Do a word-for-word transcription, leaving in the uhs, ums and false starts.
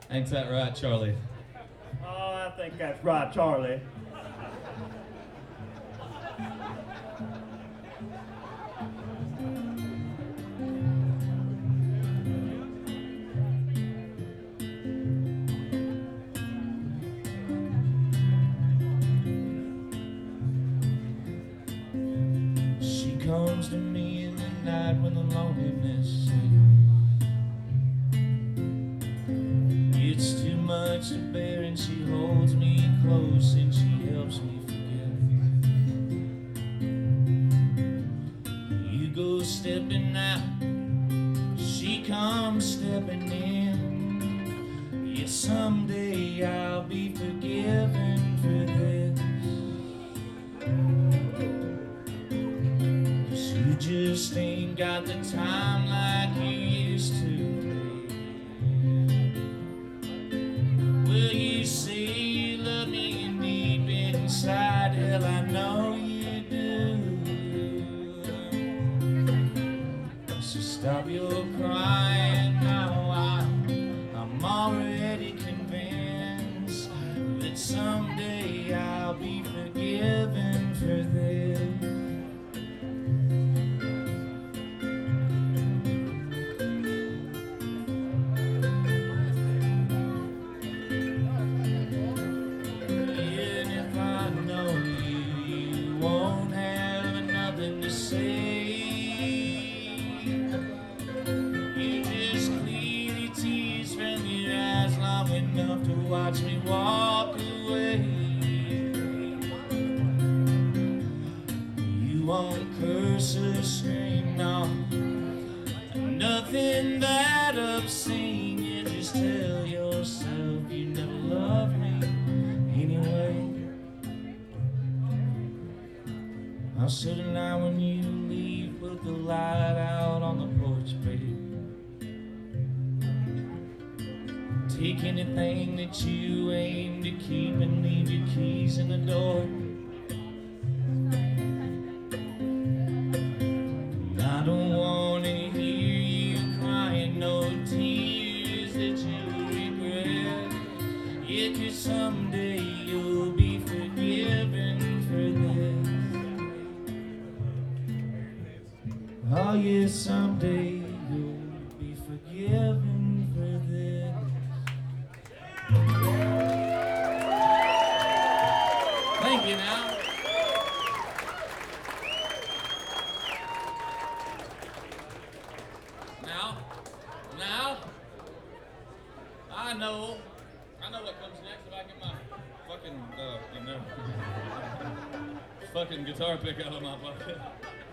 Ain't that right, Charlie? Oh, I think that's right, Charlie. She comes to me in the night when the loneliness it's too much to bear, and she holds me close and she helps me forget. You go stepping out, she comes stepping in. Yeah, someday I'll be forgiven for this. 'Cause you just ain't got the time like you used to. Well, you say you love me and deep inside, hell, I know you do. So stop your crying now, I'm, I'm already convinced that someday I'll be forgiven for this. Enough to watch me walk away. You won't curse or scream, no, nothing that obscene. You just tell yourself you never loved me anyway. I'll sit tonight when you leave, put the light out on the porch, babe. Take anything that you aim to keep and leave your keys in the door. And I don't want to hear you crying no tears that you regret. Yeah, 'cause someday you'll be forgiven for this. Oh yeah, someday you'll be forgiven for this. Thank you now. Now, now, I know, I know what comes next if I get my fucking, uh, you know, fucking guitar pick out of my pocket.